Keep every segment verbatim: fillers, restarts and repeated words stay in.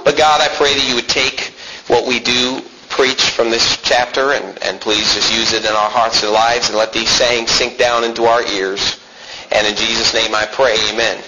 But God, I pray that you would take what we do preach from this chapter and, and please just use it in our hearts and lives and let these sayings sink down into our ears. And in Jesus' name I pray, amen.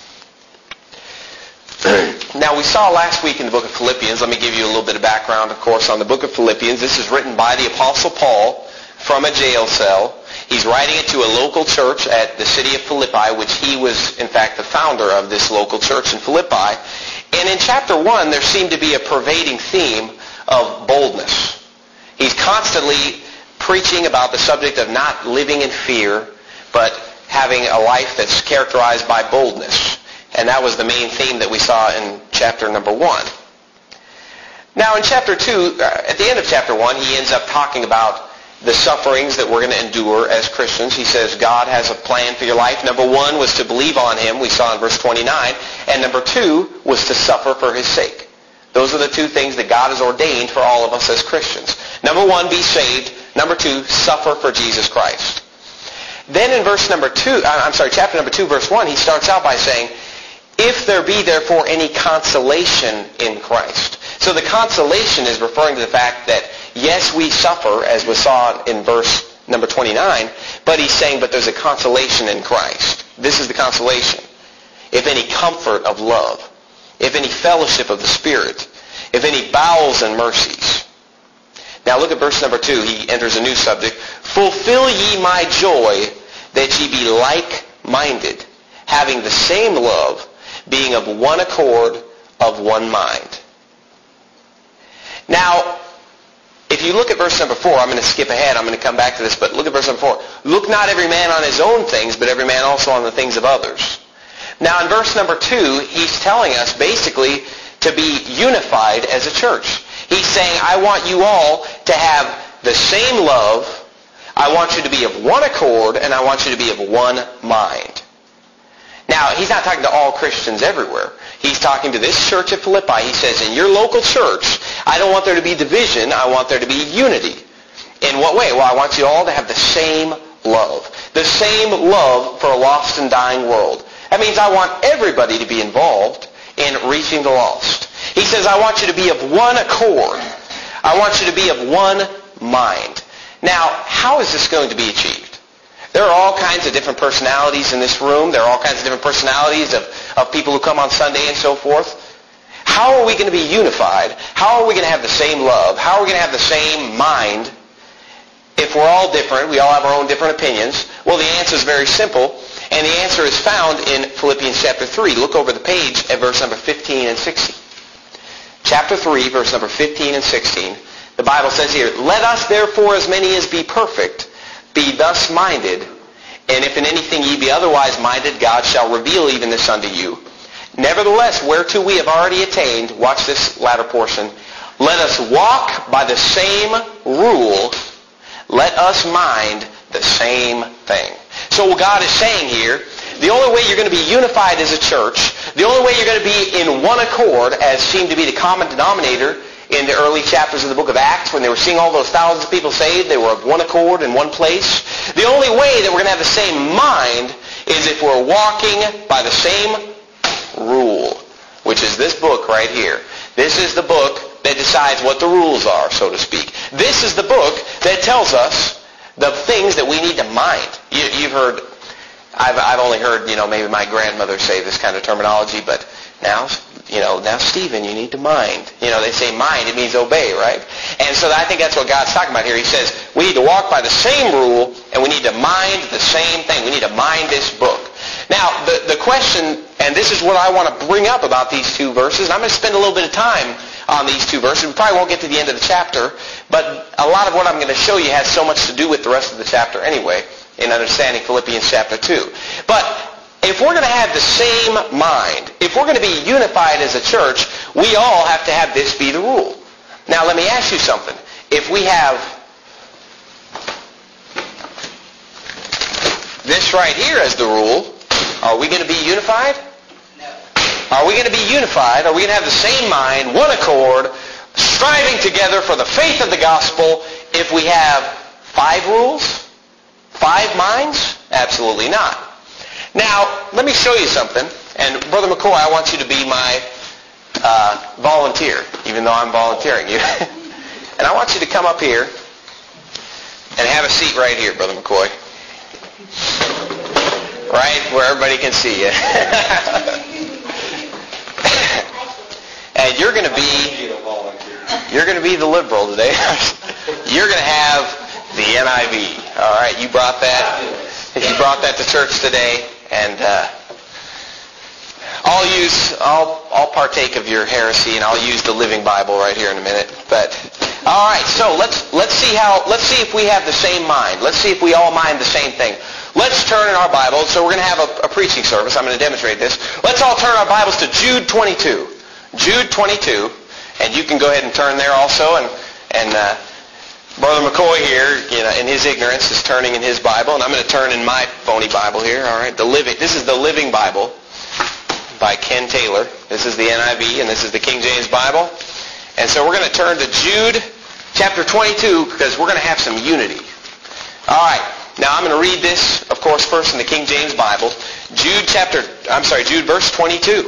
Now, we saw last week in the book of Philippians, let me give you a little bit of background, of course, on the book of Philippians. This is written by the Apostle Paul from a jail cell. He's writing it to a local church at the city of Philippi, which he was, in fact, the founder of this local church in Philippi. And in chapter one, there seemed to be a pervading theme of boldness. He's constantly preaching about the subject of not living in fear, but having a life that's characterized by boldness. And that was the main theme that we saw in chapter number one. Now in chapter two, at the end of chapter one, he ends up talking about the sufferings that we're going to endure as Christians. He says God has a plan for your life. Number one was to believe on him, we saw in verse twenty-nine. And number two was to suffer for his sake. Those are the two things that God has ordained for all of us as Christians. Number one, be saved. Number two, suffer for Jesus Christ. Then in verse number two, I'm sorry, chapter number two, verse one, he starts out by saying, if there be therefore any consolation in Christ. So the consolation is referring to the fact that, yes, we suffer, as we saw in verse number twenty-nine, but he's saying, but there's a consolation in Christ. This is the consolation. If any comfort of love, if any fellowship of the Spirit, if any bowels and mercies. Now look at verse number two. He enters a new subject. Fulfill ye my joy, that ye be like-minded, having the same love, being of one accord, of one mind. Now, if you look at verse number four, I'm going to skip ahead, I'm going to come back to this, but look at verse number four. Look not every man on his own things, but every man also on the things of others. Now in verse number two, he's telling us basically to be unified as a church. He's saying, I want you all to have the same love, I want you to be of one accord, and I want you to be of one mind. Now, he's not talking to all Christians everywhere. He's talking to this church at Philippi. He says, in your local church, I don't want there to be division. I want there to be unity. In what way? Well, I want you all to have the same love. The same love for a lost and dying world. That means I want everybody to be involved in reaching the lost. He says, I want you to be of one accord. I want you to be of one mind. Now, how is this going to be achieved? There are all kinds of different personalities in this room. There are all kinds of different personalities of, of people who come on Sunday and so forth. How are we going to be unified? How are we going to have the same love? How are we going to have the same mind if we're all different? We all have our own different opinions. Well, the answer is very simple, and the answer is found in Philippians chapter three. Look over the page at verse number fifteen and sixteen. Chapter three, verse number fifteen and sixteen. The Bible says here, let us therefore as many as be perfect be thus minded, and if in anything ye be otherwise minded, God shall reveal even this unto you. Nevertheless, whereto we have already attained, watch this latter portion, let us walk by the same rule, let us mind the same thing. So what God is saying here, the only way you're going to be unified as a church, the only way you're going to be in one accord, as seemed to be the common denominator in the early chapters of the book of Acts, when they were seeing all those thousands of people saved, they were of one accord in one place. The only way that we're going to have the same mind is if we're walking by the same rule, which is this book right here. This is the book that decides what the rules are, so to speak. This is the book that tells us the things that we need to mind. You, you've heard, I've, I've only heard, you know, maybe my grandmother say this kind of terminology, but now, you know, now Stephen, you need to mind. You know, they say mind, it means obey, right? And so I think that's what God's talking about here. He says we need to walk by the same rule, and we need to mind the same thing. We need to mind this book. Now, the, the question, and this is what I want to bring up about these two verses, and I'm going to spend a little bit of time on these two verses. We probably won't get to the end of the chapter, but a lot of what I'm going to show you has so much to do with the rest of the chapter anyway, in understanding Philippians chapter two. But if we're going to have the same mind, if we're going to be unified as a church, we all have to have this be the rule. Now, let me ask you something. If we have this right here as the rule, are we going to be unified? No. Are we going to be unified? Are we going to have the same mind, one accord, striving together for the faith of the gospel if we have five rules? Five minds? Absolutely not. Now, let me show you something. And Brother McCoy, I want you to be my uh, volunteer, even though I'm volunteering you. And I want you to come up here and have a seat right here, Brother McCoy. Right where everybody can see you. And you're going to be, you're going to be the liberal today. You're going to have the N I V. All right, you brought that. You brought that to church today, and uh, I'll use, I'll, I'll partake of your heresy, and I'll use the Living Bible right here in a minute. But all right, so let's let's see how let's see if we have the same mind. Let's see if we all mind the same thing. Let's turn in our Bibles. So we're going to have a, a preaching service. I'm going to demonstrate this. Let's all turn our Bibles to Jude twenty-two. Jude twenty-two, and you can go ahead and turn there also. And and uh, Brother McCoy here, you know, in his ignorance, is turning in his Bible, and I'm going to turn in my phony Bible here. All right, the living. This is the Living Bible by Ken Taylor. This is the N I V, and this is the King James Bible. And so we're going to turn to Jude chapter twenty-two because we're going to have some unity. All right. Now I'm going to read this, of course, first in the King James Bible. Jude chapter, I'm sorry, Jude verse twenty-two.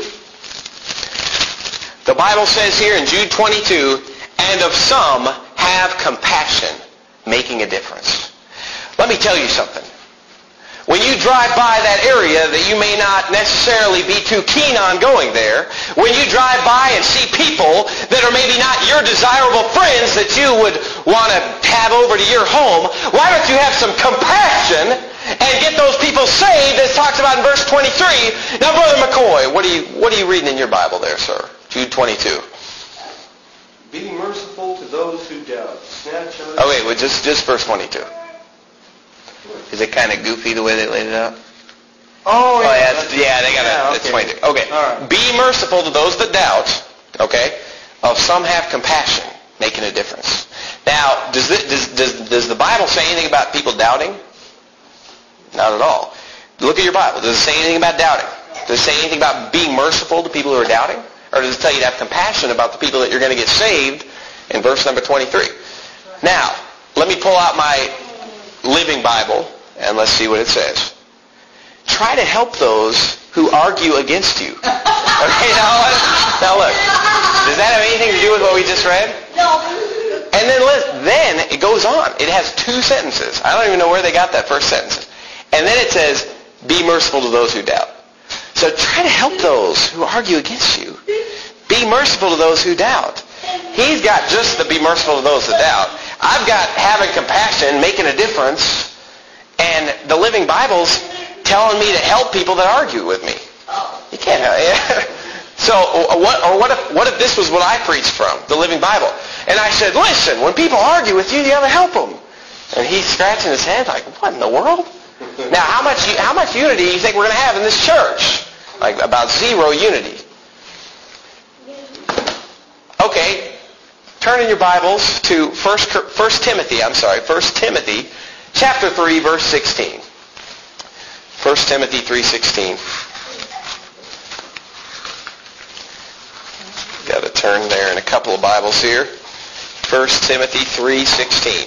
The Bible says here in Jude twenty-two, and of some have compassion, making a difference. Let me tell you something. When you drive by that area that you may not necessarily be too keen on going there, when you drive by and see people that are maybe not your desirable friends that you would want to have over to your home, why don't you have some compassion and get those people saved, as talks about in verse twenty-three. Now, Brother McCoy, what are you what are you reading in your Bible there, sir? Jude twenty-two. Be merciful to those who doubt. Snatch up. Oh wait, well, just just verse twenty-two. Is it kind of goofy the way they laid it out? Oh, yeah. Oh, yeah, that's, yeah, they got yeah, it. It's twenty-two. Okay. All right. Be merciful to those that doubt. Okay. Of some have compassion, making a difference. Now, does, this, does does does the Bible say anything about people doubting? Not at all. Look at your Bible. Does it say anything about doubting? Does it say anything about being merciful to people who are doubting? Or does it tell you to have compassion about the people that you're going to get saved in verse number twenty-three? Now, let me pull out my Living Bible, and let's see what it says. Try to help those who argue against you. Okay, now, now look. Does that have anything to do with what we just read? No. And then, then it goes on. It has two sentences. I don't even know where they got that first sentence. And then it says, be merciful to those who doubt. So try to help those who argue against you. Be merciful to those who doubt. He's got just the be merciful to those that doubt. I've got having compassion, making a difference, and the Living Bible's telling me to help people that argue with me. You can't help it. So what, or what if, what if this was what I preached from, the Living Bible? And I said, listen, when people argue with you, you got to help them. And he's scratching his head like, what in the world? Now, how much how much unity do you think we're going to have in this church? Like about zero unity. Okay, turn in your Bibles to First Timothy, I'm sorry, First Timothy chapter three, verse sixteen. First Timothy three sixteen. Got to turn there in a couple of Bibles here. First Timothy three sixteen.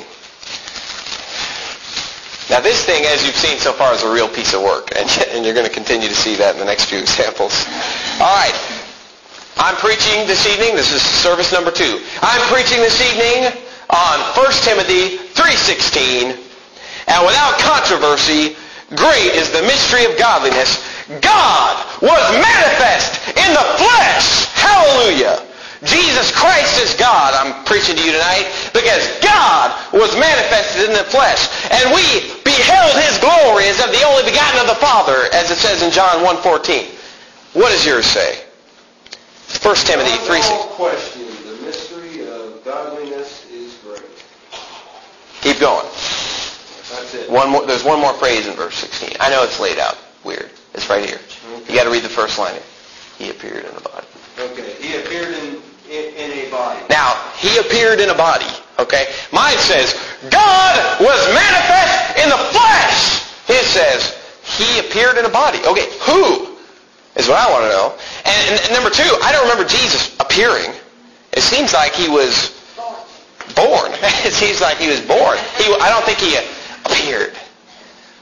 Now this thing, as you've seen so far, is a real piece of work, and, and you're going to continue to see that in the next few examples. All right. I'm preaching this evening. This is service number two. I'm preaching this evening on First Timothy three sixteen. And without controversy, great is the mystery of godliness. God was manifest in the flesh. Hallelujah. Jesus Christ is God. I'm preaching to you tonight because God was manifested in the flesh. And we beheld his glory as of the only begotten of the Father, as it says in John one fourteen. What does yours say? First Timothy three sixteen. Without question, the mystery of godliness is great. Keep going. That's it. One more. There's one more phrase in verse sixteen. I know it's laid out weird. It's right here. Okay. You got to read the first line. He appeared in a body. Okay. He appeared in, in, in a body. Now, he appeared in a body. Okay? Mine says, God was manifest in the flesh. His says, he appeared in a body. Okay, who is what I want to know. And, and number two, I don't remember Jesus appearing. It seems like he was born. It seems like he was born. He, I don't think he appeared.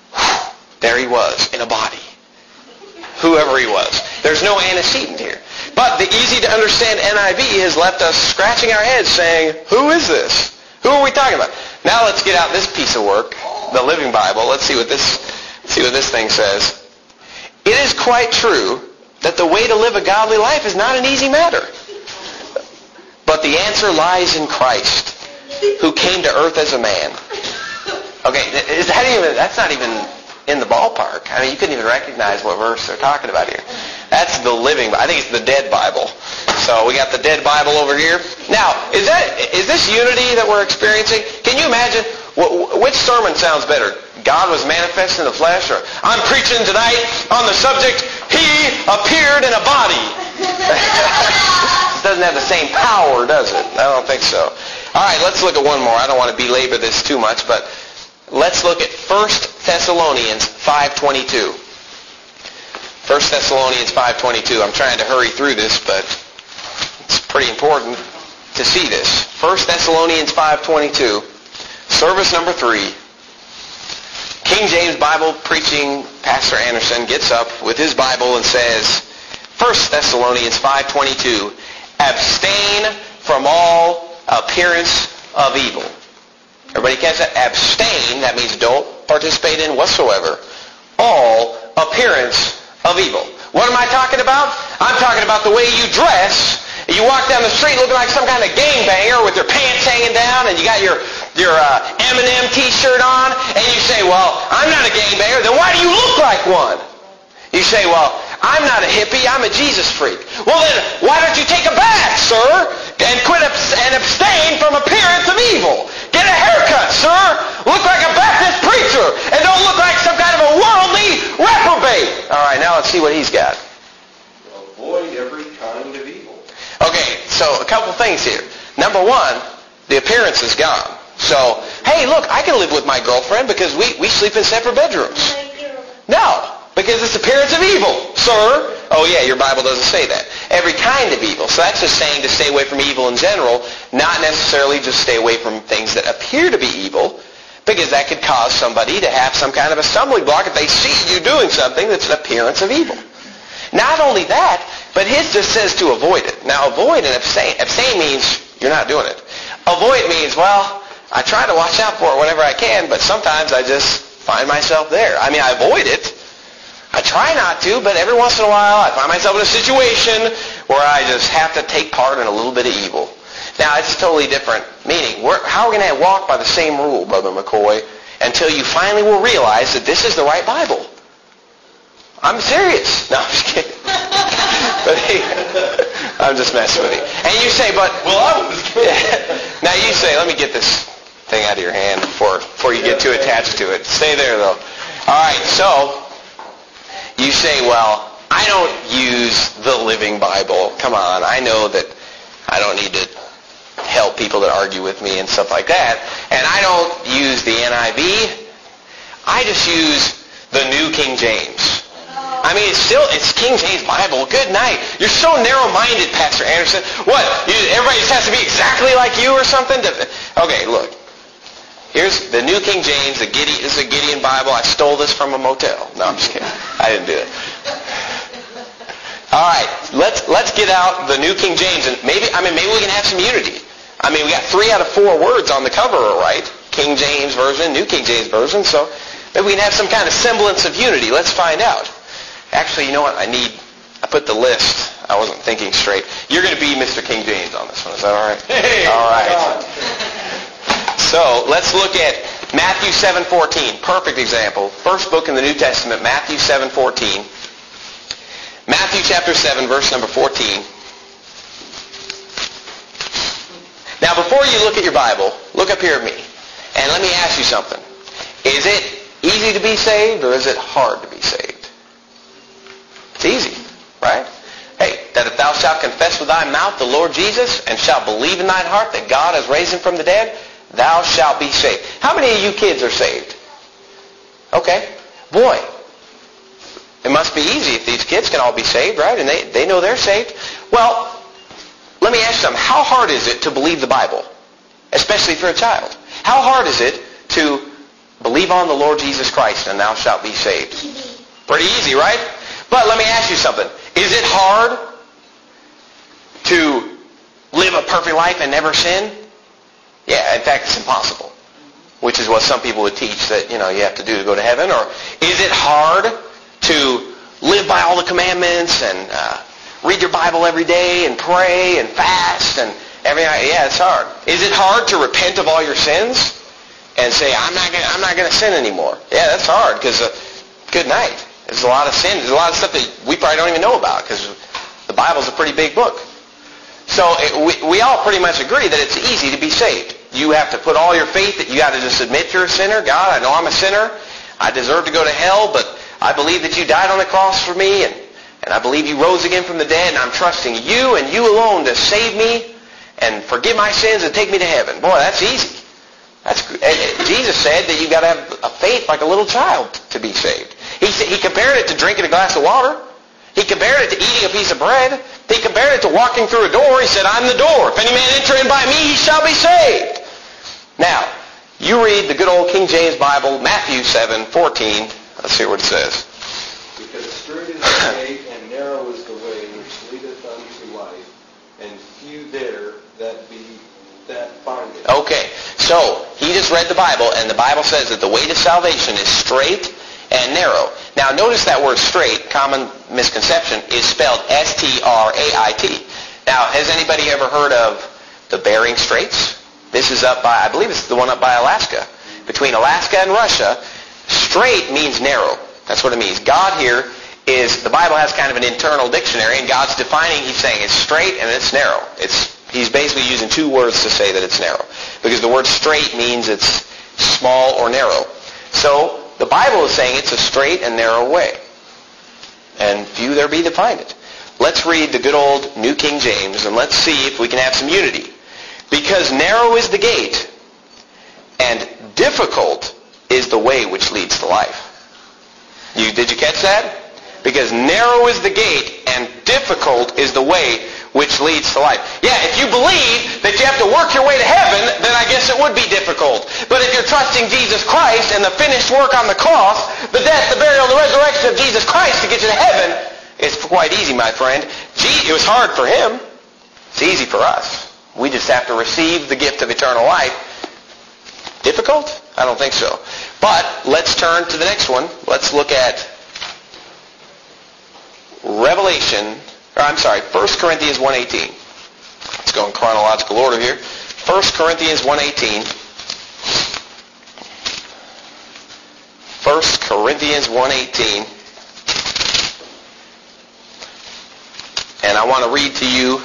There he was in a body. Whoever he was. There's no antecedent here. But the easy-to-understand N I V has left us scratching our heads saying, who is this? Who are we talking about? Now let's get out this piece of work, the Living Bible. Let's see what this, see what this thing says. It is quite true that the way to live a godly life is not an easy matter. But the answer lies in Christ, who came to earth as a man. Okay, is that even, that's not even in the ballpark. I mean, you couldn't even recognize what verse they're talking about here. That's the Living Bible. I think it's the Dead Bible. So we got the Dead Bible over here. Now, is that is this unity that we're experiencing? Can you imagine? Which sermon sounds better? God was manifest in the flesh, or I'm preaching tonight on the subject, He appeared in a body. It doesn't have the same power, does it? I don't think so. All right, let's look at one more. I don't want to belabor this too much, but let's look at First Thessalonians five twenty-two. First Thessalonians five twenty-two. I'm trying to hurry through this, but it's pretty important to see this. First Thessalonians five twenty-two. Service number three. King James Bible preaching Pastor Anderson gets up with his Bible and says, First Thessalonians five twenty-two, abstain from all appearance of evil. Everybody catch that? Abstain, that means don't participate in whatsoever all appearance of evil. What am I talking about? I'm talking about the way you dress. You walk down the street looking like some kind of gangbanger with your pants hanging down and you got your, your uh, M and M t-shirt on, and you say, well, I'm not a gangbanger. Then why do you look like one? You say, well, I'm not a hippie. I'm a Jesus freak. Well, then why don't you take a bath, sir, and quit abs- and abstain from appearance of evil? Get a haircut, sir. Look like a Baptist preacher, and don't look like some kind of a worldly reprobate. All right, now let's see what he's got. Avoid every kind of evil. Okay, so a couple things here. Number one, the appearance is gone. So, hey, look, I can live with my girlfriend because we, we sleep in separate bedrooms. No, because it's appearance of evil, sir. Oh, yeah, your Bible doesn't say that. Every kind of evil. So that's just saying to stay away from evil in general, not necessarily just stay away from things that appear to be evil, because that could cause somebody to have some kind of a stumbling block if they see you doing something that's an appearance of evil. Not only that, but his just says to avoid it. Now, avoid and abstain. Abstain means you're not doing it. Avoid means, well, I try to watch out for it whenever I can, but sometimes I just find myself there. I mean, I avoid it. I try not to, but every once in a while I find myself in a situation where I just have to take part in a little bit of evil. Now, it's a totally different meaning. We're, how are we going to walk by the same rule, Brother McCoy, until you finally will realize that this is the right Bible? I'm serious. No, I'm just kidding. But hey, I'm just messing with you. And you say, but... Well, I was kidding. Now you say, let me get this thing out of your hand before, before you get too attached to it. Stay there, though. All right, so... You say, well, I don't use the Living Bible. Come on, I know that I don't need to help people that argue with me and stuff like that. And I don't use the N I V. I just use the New King James. I mean, it's still, it's King James Bible. Good night. You're so narrow-minded, Pastor Anderson. What? You, everybody just has to be exactly like you or something? Okay, look. Here's the New King James. The Gideon, this is a Gideon Bible. I stole this from a motel. No, I'm just kidding. I didn't do it. All right, let's let's get out the New King James, and maybe I mean maybe we can have some unity. I mean, we got three out of four words on the cover, right? King James Version, New King James Version. So maybe we can have some kind of semblance of unity. Let's find out. Actually, you know what? I need. I put the list. I wasn't thinking straight. You're going to be Mister King James on this one. Is that all right? Hey, all right. So let's look at Matthew seven fourteen. Perfect example. First book in the New Testament, Matthew seven fourteen. Matthew chapter seven, verse number fourteen. Now before you look at your Bible, look up here at me. And let me ask you something. Is it easy to be saved or is it hard to be saved? It's easy, right? Hey, that if thou shalt confess with thy mouth the Lord Jesus and shalt believe in thine heart that God has raised him from the dead, thou shalt be saved. How many of you kids are saved? Okay. Boy, it must be easy if these kids can all be saved, right? And they, they know they're saved. Well, let me ask you something. How hard is it to believe the Bible? Especially for a child. How hard is it to believe on the Lord Jesus Christ and thou shalt be saved? Pretty easy, right? But let me ask you something. Is it hard to live a perfect life and never sin? Yeah, in fact, it's impossible. Which is what some people would teach that, you know, you have to do to go to heaven. Or is it hard to live by all the commandments and uh, read your Bible every day and pray and fast and every night? Yeah, it's hard. Is it hard to repent of all your sins and say, I'm not gonna, I'm not going to sin anymore? Yeah, that's hard because, uh, good night. There's a lot of sin. There's a lot of stuff that we probably don't even know about because the Bible's a pretty big book. So it, we, we all pretty much agree that it's easy to be saved. You have to put all your faith that you got to just admit you're a sinner. God, I know I'm a sinner. I deserve to go to hell, but I believe that you died on the cross for me, and, and I believe you rose again from the dead, and I'm trusting you and you alone to save me and forgive my sins and take me to heaven. Boy, that's easy. That's Jesus said that you've got to have a faith like a little child to be saved. He, he compared it to drinking a glass of water. He compared it to eating a piece of bread. He compared it to walking through a door. He said, I'm the door. If any man enter in by me, he shall be saved. Now, you read the good old King James Bible, Matthew seven fourteen. Let's see what it says. Because straight is the gate, and narrow is the way which leadeth unto life, and few there that be that find it. Okay, so he just read the Bible, and the Bible says that the way to salvation is straight and narrow. Now, notice that word straight, common misconception, is spelled S T R A I T. Now, has anybody ever heard of the Bering Straits? This is up by, I believe it's the one up by Alaska. Between Alaska and Russia, straight means narrow. That's what it means. God here is, the Bible has kind of an internal dictionary, and God's defining, he's saying it's straight and it's narrow. It's He's basically using two words to say that it's narrow. Because the word straight means it's small or narrow. So, the Bible is saying it's a straight and narrow way. And few there be that find it. Let's read the good old New King James, and let's see if we can have some unity. Because narrow is the gate, and difficult is the way which leads to life. You, did you catch that? Because narrow is the gate, and difficult is the way which leads to life. Yeah, if you believe that you have to work your way to heaven, then I guess it would be difficult. But if you're trusting Jesus Christ and the finished work on the cross, the death, the burial, the resurrection of Jesus Christ to get you to heaven, it's quite easy, my friend. Gee, it was hard for him. It's easy for us. We just have to receive the gift of eternal life. Difficult? I don't think so. But let's turn to the next one. Let's look at Revelation, or I'm sorry, First Corinthians one eighteen. Let's go in chronological order here. First Corinthians one eighteen. First Corinthians one eighteen. And I want to read to you.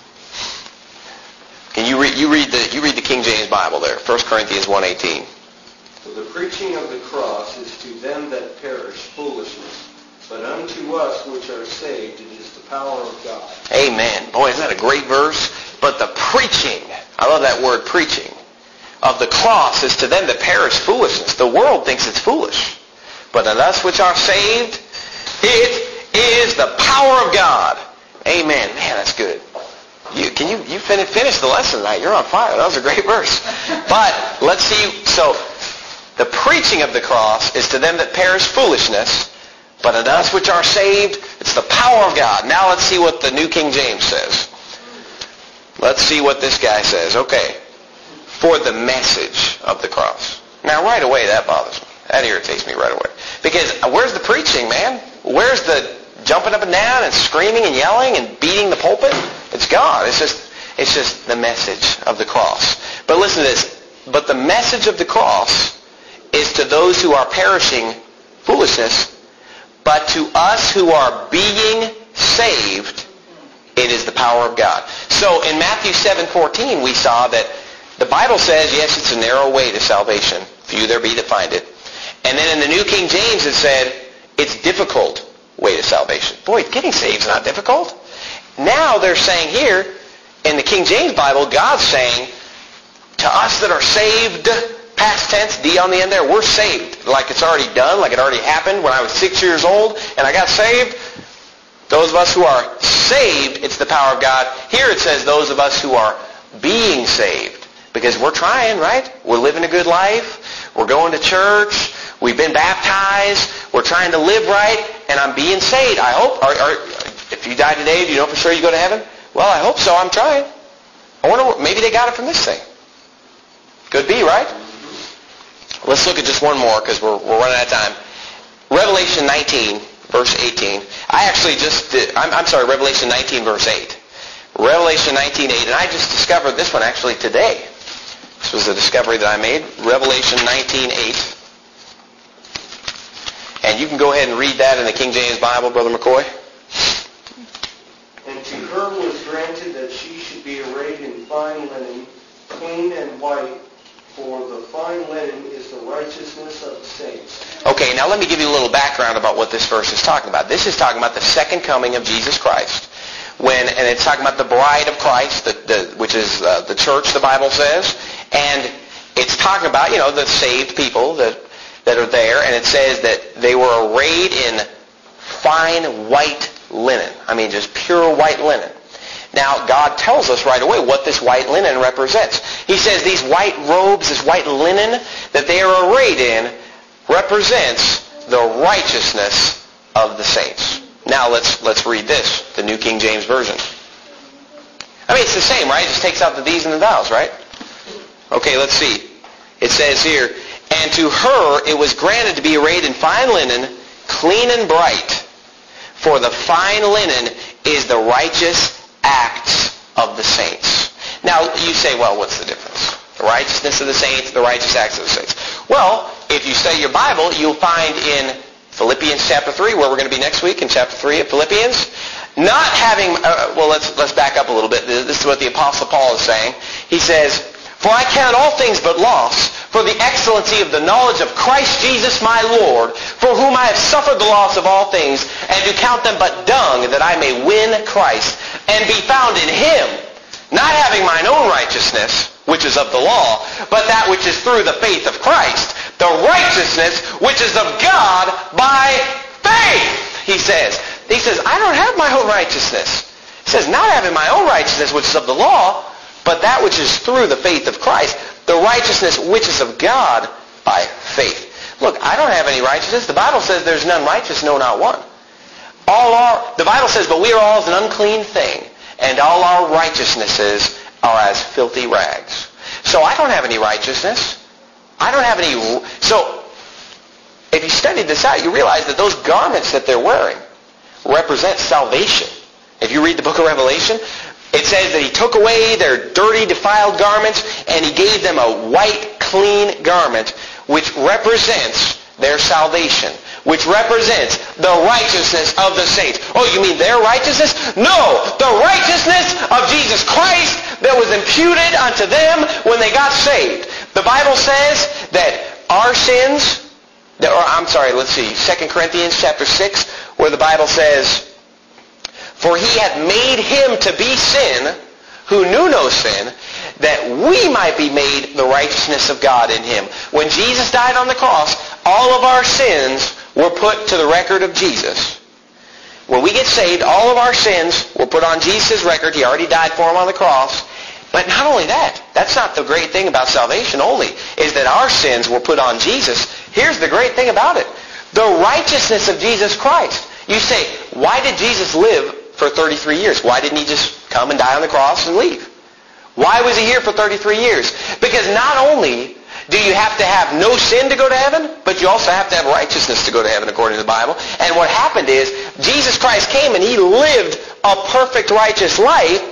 Can you read? You read the you read the King James Bible there. First Corinthians one eighteen. For the preaching of the cross is to them that perish foolishness, but unto us which are saved it is the power of God. Amen. Boy, isn't that a great verse? But the preaching, I love that word, preaching, of the cross is to them that perish foolishness. The world thinks it's foolish. But unto us which are saved, it is the power of God. Amen. Man, that's good. You, can you, you finish, finish the lesson tonight. You're on fire. That was a great verse. But let's see. So the preaching of the cross is to them that perish foolishness, but unto us which are saved, it's the power of God. Now let's see what the New King James says. Let's see what this guy says. Okay. For the message of the cross. Now right away that bothers me. That irritates me right away. Because where's the preaching, man? Where's the jumping up and down and screaming and yelling and beating the pulpit? It's God. It's just, it's just the message of the cross. But listen to this. But the message of the cross is to those who are perishing foolishness, but to us who are being saved, it is the power of God. So in Matthew seven fourteen, we saw that the Bible says, yes, it's a narrow way to salvation. Few there be that find it. And then in the New King James it said, it's difficult way to salvation. Boy, getting saved is not difficult. Now they're saying here, in the King James Bible, God's saying, to us that are saved, past tense, D on the end there, we're saved. Like it's already done, like it already happened when I was six years old and I got saved. Those of us who are saved, it's the power of God. Here it says those of us who are being saved. Because we're trying, right? We're living a good life. We're going to church. We've been baptized. We're trying to live right. And I'm being saved. I hope. Are, are, if you die today, do you know for sure you go to heaven? Well, I hope so. I'm trying. I wonder, what, maybe they got it from this thing. Could be, right? Let's look at just one more because we're, we're running out of time. Revelation nineteen, verse eighteen. I actually just did, I'm, I'm sorry, Revelation nineteen, verse eight. Revelation nineteen, eight. And I just discovered this one actually today. This was a discovery that I made. Revelation nineteen, eight. And you can go ahead and read that in the King James Bible, Brother McCoy. And to her was granted that she should be arrayed in fine linen, clean and white, for the fine linen is the righteousness of the saints. Okay, now let me give you a little background about what this verse is talking about. This is talking about the second coming of Jesus Christ. When, and it's talking about the bride of Christ, the, the, which is uh, the church, the Bible says. And it's talking about, you know, the saved people that, that are there. And it says that they were arrayed in fine white linen. I mean, just pure white linen. Now, God tells us right away what this white linen represents. He says these white robes, this white linen that they are arrayed in represents the righteousness of the saints. Now, let's let's read this, the New King James Version. I mean, it's the same, right? It just takes out the these and the thous, right? Okay, let's see. It says here, and to her it was granted to be arrayed in fine linen, clean and bright. For the fine linen is the righteous acts of the saints. Now, you say, well, what's the difference? The righteousness of the saints, the righteous acts of the saints. Well, if you study your Bible, you'll find in Philippians chapter three, where we're going to be next week, in chapter three of Philippians, not having, uh, well, let's let's back up a little bit. This is what the Apostle Paul is saying. He says, for I count all things but loss, for the excellency of the knowledge of Christ Jesus my Lord, for whom I have suffered the loss of all things, and to count them but dung, that I may win Christ, and be found in him, not having mine own righteousness, which is of the law, but that which is through the faith of Christ, the righteousness which is of God by faith, he says. He says, I don't have my own righteousness. He says, not having my own righteousness, which is of the law, but that which is through the faith of Christ, the righteousness which is of God by faith. Look, I don't have any righteousness. The Bible says there's none righteous, no, not one. All our, the Bible says, but we are all as an unclean thing, and all our righteousnesses are as filthy rags. So I don't have any righteousness. I don't have any... So if you studied this out, you realize that those garments that they're wearing represent salvation. If you read the book of Revelation, it says that he took away their dirty, defiled garments, and he gave them a white, clean garment, which represents their salvation, which represents the righteousness of the saints. Oh, you mean their righteousness? No! The righteousness of Jesus Christ that was imputed unto them when they got saved. The Bible says that our sins, or I'm sorry, let's see, Second Corinthians chapter six, where the Bible says, for he hath made him to be sin, who knew no sin, that we might be made the righteousness of God in him. When Jesus died on the cross, all of our sins were put to the record of Jesus. When we get saved, all of our sins were put on Jesus' record. He already died for them on the cross. But not only that, that's not the great thing about salvation only, is that our sins were put on Jesus. Here's the great thing about it. The righteousness of Jesus Christ. You say, why did Jesus live for thirty-three years? Why didn't he just come and die on the cross and leave? Why was he here for thirty-three years? Because not only do you have to have no sin to go to heaven, but you also have to have righteousness to go to heaven according to the Bible. And what happened is, Jesus Christ came and he lived a perfect righteous life,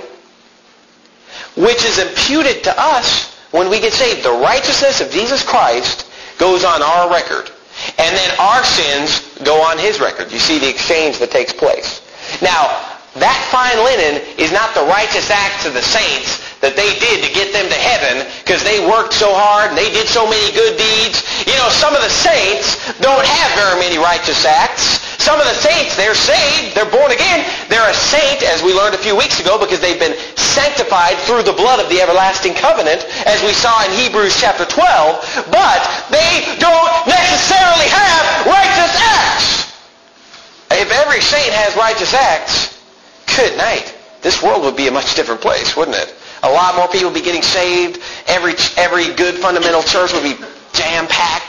which is imputed to us when we get saved. The righteousness of Jesus Christ goes on our record. And then our sins go on his record. You see the exchange that takes place. Now, that fine linen is not the righteous acts of the saints that they did to get them to heaven because they worked so hard and they did so many good deeds. You know, some of the saints don't have very many righteous acts. Some of the saints, they're saved, they're born again. They're a saint, as we learned a few weeks ago, because they've been sanctified through the blood of the everlasting covenant, as we saw in Hebrews chapter twelve. But they don't necessarily have righteous acts. If every saint has righteous acts, good night. This world would be a much different place, wouldn't it? A lot more people would be getting saved. Every every good fundamental church would be jam-packed.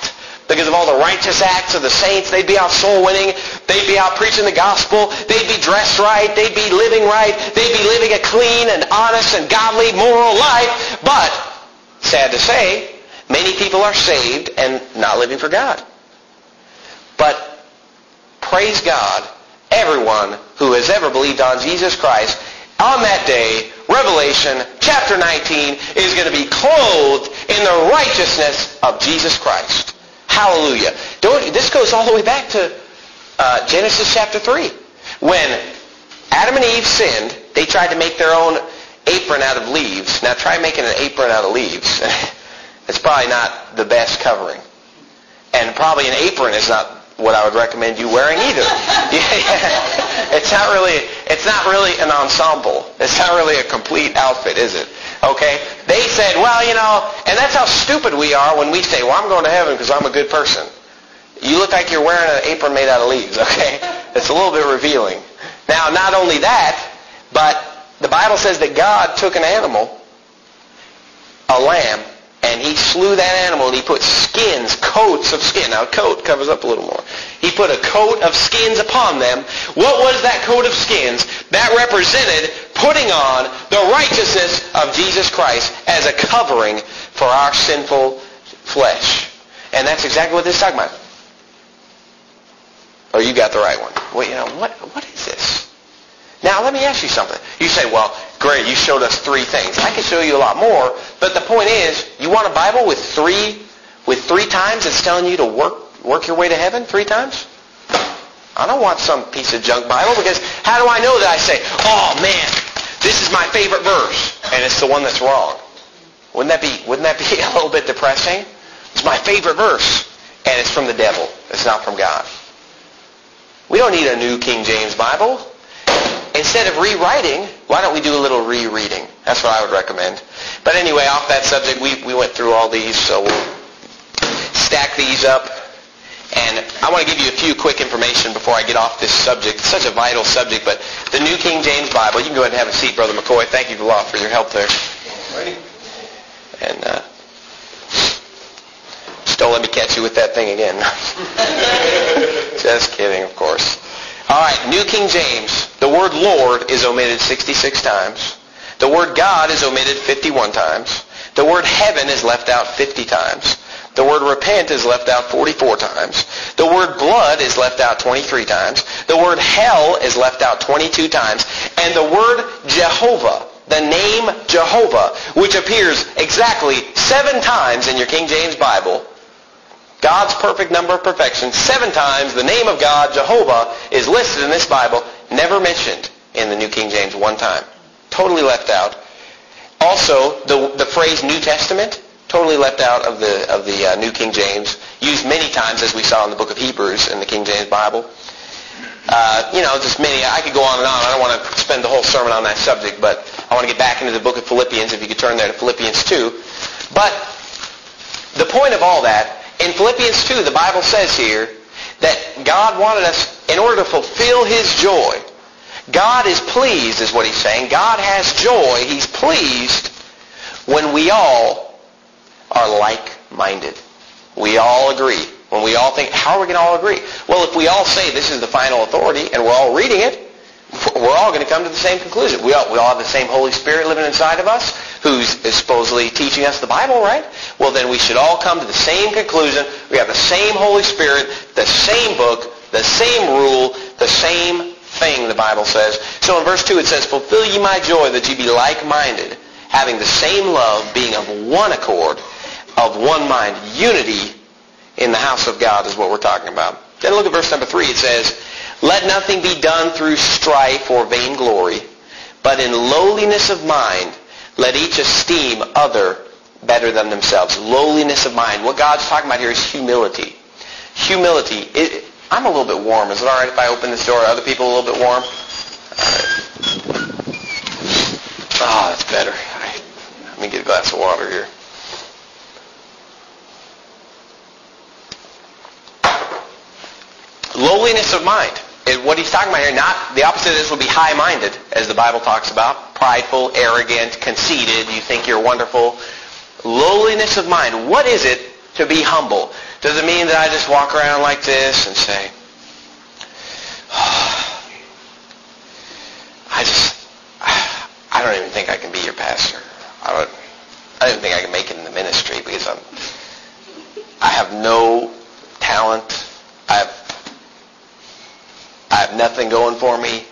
because of all the righteous acts of the saints. They'd be out soul winning. They'd be out preaching the gospel. They'd be dressed right. They'd be living right. They'd be living a clean and honest and godly, moral life. But, sad to say, many people are saved and not living for God. But, praise God, everyone who has ever believed on Jesus Christ, on that day, Revelation chapter nineteen is going to be clothed in the righteousness of Jesus Christ. Hallelujah. Don't, this goes all the way back to uh, Genesis chapter three. When Adam and Eve sinned, they tried to make their own apron out of leaves. Now try making an apron out of leaves. It's probably not the best covering. And probably an apron is not what I would recommend you wearing either. Yeah, yeah. It's not really, it's not really an ensemble. It's not really a complete outfit, is it? Okay? They said, well, you know, and that's how stupid we are when we say, well, I'm going to heaven because I'm a good person. You look like you're wearing an apron made out of leaves, okay? It's a little bit revealing. Now, not only that, but the Bible says that God took an animal, a lamb, and he slew that animal, and he put skins, coats of skin. Now, a coat covers up a little more. He put a coat of skins upon them. What was that coat of skins? That represented putting on the righteousness of Jesus Christ as a covering for our sinful flesh. And that's exactly what this is talking about. Oh, you got the right one. Well, you know, what, what is this? Now, let me ask you something. You say, well, great, you showed us three things. I can show you a lot more, but the point is, you want a Bible with three with three times it's telling you to work work your way to heaven three times? I don't want some piece of junk Bible, because how do I know that I say, oh, man, this is my favorite verse, and it's the one that's wrong? Wouldn't that be, wouldn't that be a little bit depressing? It's my favorite verse, and it's from the devil. It's not from God. We don't need a new King James Bible. Instead of rewriting, why don't we do a little rereading? That's what I would recommend. But anyway, off that subject, we, we went through all these, so we'll stack these up. And I want to give you a few quick information before I get off this subject. It's such a vital subject, but the New King James Bible, you can go ahead and have a seat, Brother McCoy. Thank you a lot for your help there. Ready? And uh, just don't let me catch you with that thing again. Just kidding, of course. All right, New King James. The word Lord is omitted sixty-six times. The word God is omitted fifty-one times. The word heaven is left out fifty times. The word repent is left out forty-four times. The word blood is left out twenty-three times. The word hell is left out twenty-two times. And the word Jehovah, the name Jehovah, which appears exactly seven times in your King James Bible, God's perfect number of perfection, seven times the name of God, Jehovah, is listed in this Bible, never mentioned in the New King James one time. Totally left out. Also, the, the phrase New Testament, totally left out of the, of the uh, New King James, used many times, as we saw in the book of Hebrews in the King James Bible. Uh, you know, just many. I could go on and on. I don't want to spend the whole sermon on that subject, but I want to get back into the book of Philippians, if you could turn there to Philippians two. But the point of all that, in Philippians two, the Bible says here that God wanted us, in order to fulfill His joy, God is pleased, is what He's saying. God has joy. He's pleased when we all are like-minded. We all agree. When we all think, how are we going to all agree? Well, if we all say this is the final authority and we're all reading it, we're all going to come to the same conclusion. We all, we all have the same Holy Spirit living inside of us, who's supposedly teaching us the Bible, right? Well, then we should all come to the same conclusion. We have the same Holy Spirit, the same book, the same rule, the same thing, the Bible says. So in verse two it says, fulfill ye my joy, that ye be like-minded, having the same love, being of one accord, of one mind. Unity in the house of God is what we're talking about. Then look at verse number three. It says, let nothing be done through strife or vainglory, but in lowliness of mind, let each esteem other better than themselves. Lowliness of mind. What God's talking about here is humility. Humility. It, I'm a little bit warm. Is it all right if I open this door? Are other people a little bit warm? All right. Oh, that's better. All right. Let me get a glass of water here. Lowliness of mind. It, what he's talking about here, not the opposite of this would be high-minded, as the Bible talks about. Prideful, arrogant, conceited. You think you're wonderful. Lowliness of mind. What is it to be humble? Does it mean that I just walk around like this and say, oh, I just, I don't even think I can be your pastor. I don't, I don't even think I can make it in the ministry because I'm, I have no talent. I have, I have nothing going for me.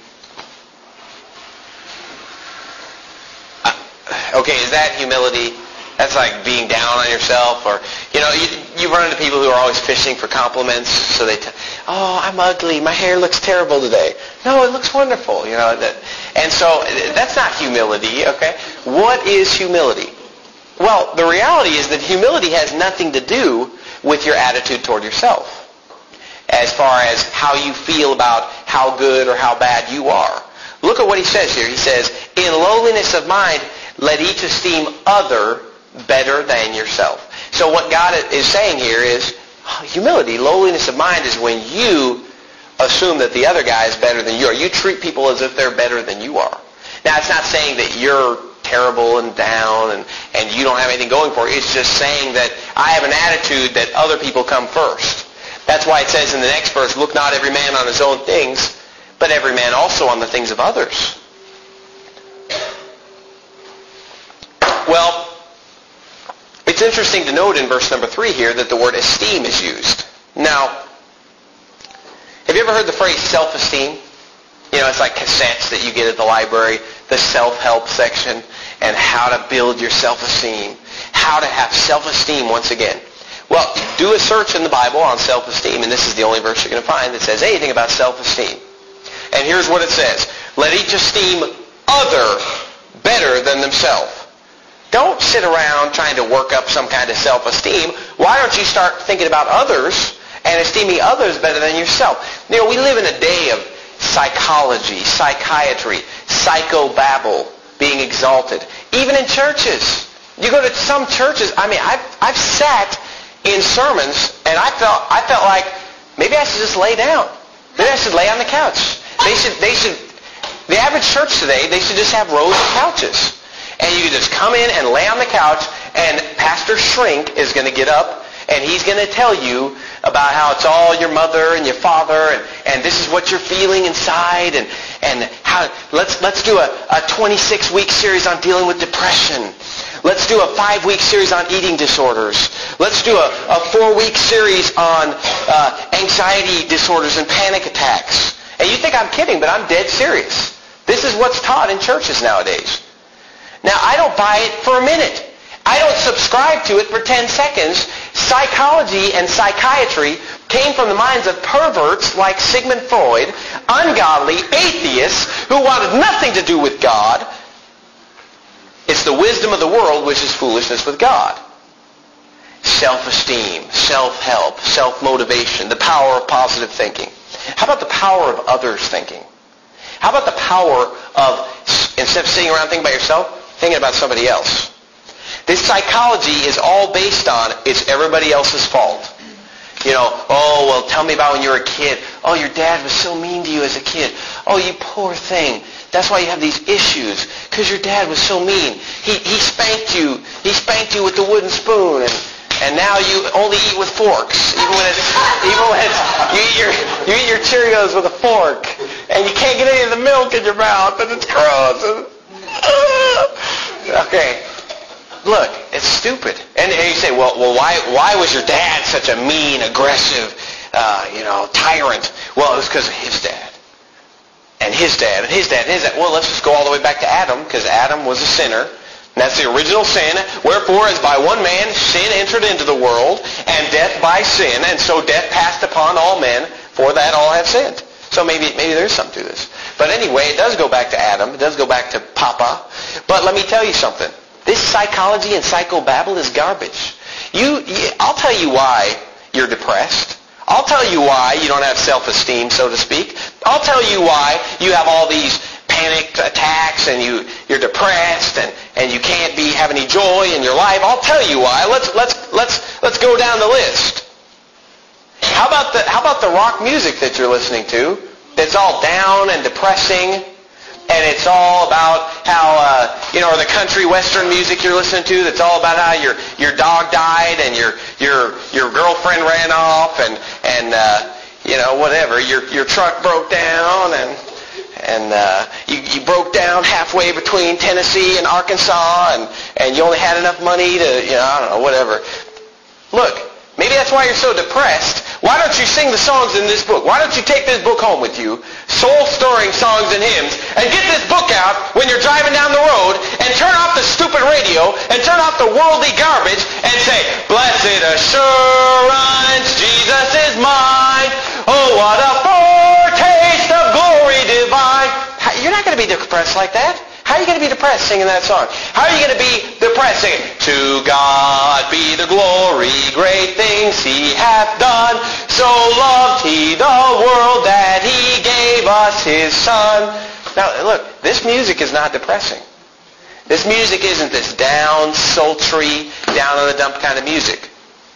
Okay, is that humility? That's like being down on yourself, or, you know, you, you run into people who are always fishing for compliments, so they tell, oh, I'm ugly, my hair looks terrible today. No, it looks wonderful, you know. That, and so that's not humility, okay? What is humility? Well, the reality is that humility has nothing to do with your attitude toward yourself, as far as how you feel about how good or how bad you are. Look at what he says here. He says, in lowliness of mind, let each esteem other better than yourself. So what God is saying here is humility, lowliness of mind, is when you assume that the other guy is better than you are. You treat people as if they're better than you are. Now, it's not saying that you're terrible and down and, and you don't have anything going for you. It's just saying that I have an attitude that other people come first. That's why it says in the next verse, look not every man on his own things, but every man also on the things of others. Well, it's interesting to note in verse number three here that the word esteem is used. Now, have you ever heard the phrase self-esteem? You know, it's like cassettes that you get at the library, the self-help section, and how to build your self-esteem, how to have self-esteem once again. Well, do a search in the Bible on self-esteem, and this is the only verse you're going to find that says anything about self-esteem. And here's what it says. Let each esteem other better than themselves. Don't sit around trying to work up some kind of self-esteem. Why don't you start thinking about others and esteeming others better than yourself? You know, we live in a day of psychology, psychiatry, psychobabble being exalted. Even in churches. You go to some churches, I mean, I've, I've sat in sermons and I felt, I felt like maybe I should just lay down. Maybe I should lay on the couch. They should, they should, the average church today, they should just have rows of couches. And you can just come in and lay on the couch, and Pastor Shrink is going to get up, and he's going to tell you about how it's all your mother and your father, and, and this is what you're feeling inside, and, and how let's let's do a, a twenty-six week series on dealing with depression. Let's do a five-week series on eating disorders. Let's do a, a four-week series on uh, anxiety disorders and panic attacks. And you think I'm kidding, but I'm dead serious. This is what's taught in churches nowadays. Now, I don't buy it for a minute. I don't subscribe to it for ten seconds. Psychology and psychiatry came from the minds of perverts like Sigmund Freud, ungodly atheists who wanted nothing to do with God. It's the wisdom of the world which is foolishness with God. Self-esteem, self-help, self-motivation, the power of positive thinking. How about the power of others thinking? How about the power of, instead of sitting around thinking about yourself, thinking about somebody else? This psychology is all based on it's everybody else's fault. You know, oh, well, tell me about when you were a kid. Oh, your dad was so mean to you as a kid. Oh, you poor thing. That's why you have these issues, because your dad was so mean. He he spanked you. He spanked you with the wooden spoon, and and now you only eat with forks. Even when it's even when it's, you eat your you eat your Cheerios with a fork, and you can't get any of the milk in your mouth, and it's gross. And, uh, okay. Look, it's stupid. And, and you say, well, well, why why was your dad such a mean, aggressive, uh, you know, tyrant? Well, it was because of his dad. And his dad, and his dad, and his dad. Well, let's just go all the way back to Adam, because Adam was a sinner. And that's the original sin. Wherefore, as by one man sin entered into the world, and death by sin, and so death passed upon all men, for that all have sinned. So maybe maybe there's something to this. But anyway, it does go back to Adam. It does go back to Papa. But let me tell you something. This psychology and psychobabble is garbage. You, you, I'll tell you why you're depressed. I'll tell you why you don't have self-esteem, so to speak. I'll tell you why you have all these panic attacks and you, you're depressed and, and you can't be have any joy in your life. I'll tell you why. Let's let's let's let's go down the list. How about the how about the rock music that you're listening to? That's all down and depressing. and it's all about how, uh, you know, or the country western music you're listening to that's all about how your your dog died and your your your girlfriend ran off and and uh, you know, whatever, your your truck broke down and and uh, you, you broke down halfway between Tennessee and Arkansas and and you only had enough money to, you know, I don't know, whatever. Look. Maybe that's why you're so depressed. Why don't you sing the songs in this book? Why don't you take this book home with you, soul-stirring songs and hymns, and get this book out when you're driving down the road and turn off the stupid radio and turn off the worldly garbage and say, "Blessed assurance, Jesus is mine. Oh, what a foretaste of glory divine." You're not going to be depressed like that. How are you going to be depressed singing that song? How are you going to be depressed singing, "To God be the glory, great things he hath done. So loved he the world that he gave us his Son." Now, look, this music is not depressing. This music isn't this down, sultry, down in the dump kind of music.